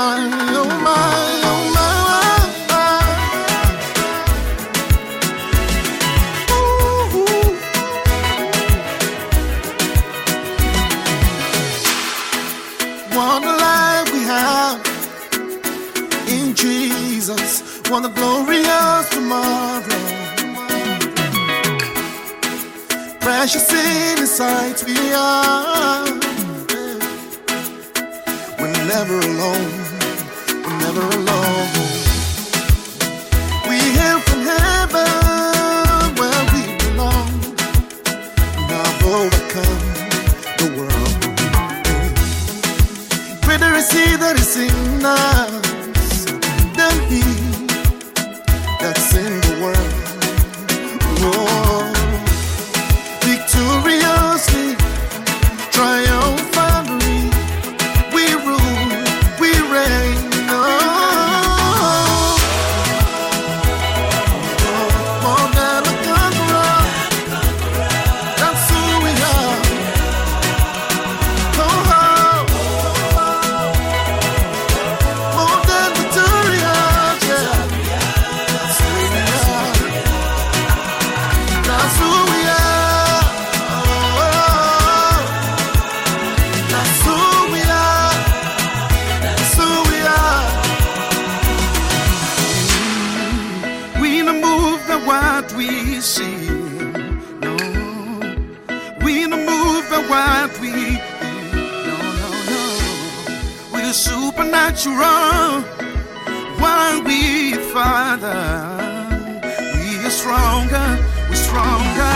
What a life we have in Jesus. What a glorious tomorrow. Precious in His sight we are. We're never alone. We're never alone. We hail from heaven where we belong. And I've overcome the world. Greater is He that is in us than he that's in the world. Oh, victoriously, triumphantly, we rule, we reign. Oh, more than a conqueror, that's who we are. Oh, more than victorious, yeah. That's who we are. That's who we are. Oh, that's who we are. That's who we are. We don't move the what we see. No, we don't move the what we hear. No, no, no. We're supernatural. While we, Father, we are stronger, we're stronger.